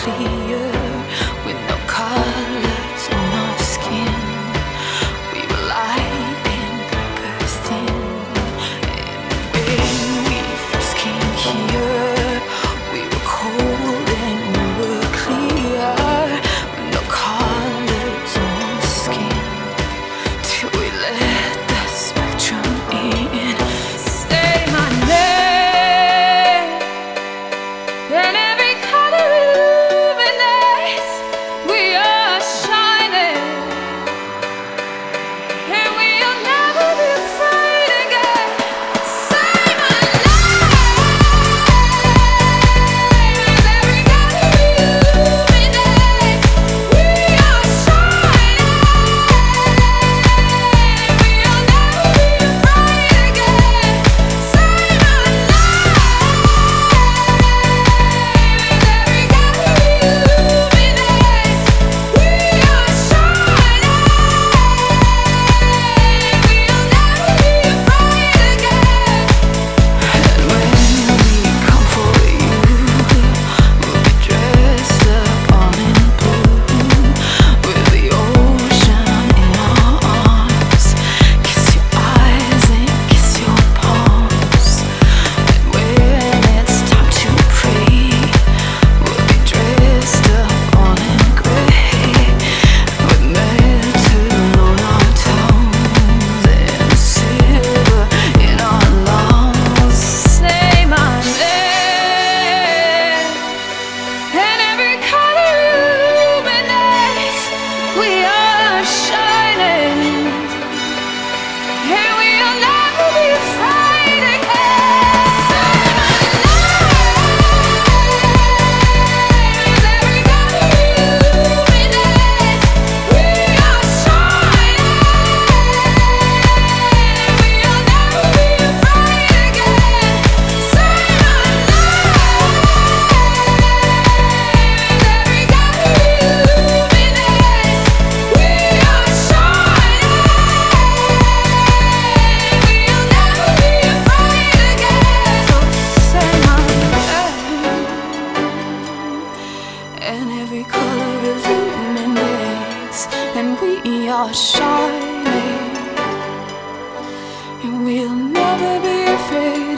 clear with no colors on our skin. We were light and paper thin. And when we first came here, we were cold and we were clear with no colors on our skin. Till we let the spectrum in. Say my name, and every color illuminates. We are shining, and we'll never be afraid again. Say my name, and every color illuminates. We are shining, we'll never be afraid again. Say my and every color illuminates, and we are shining, and we'll never be afraid.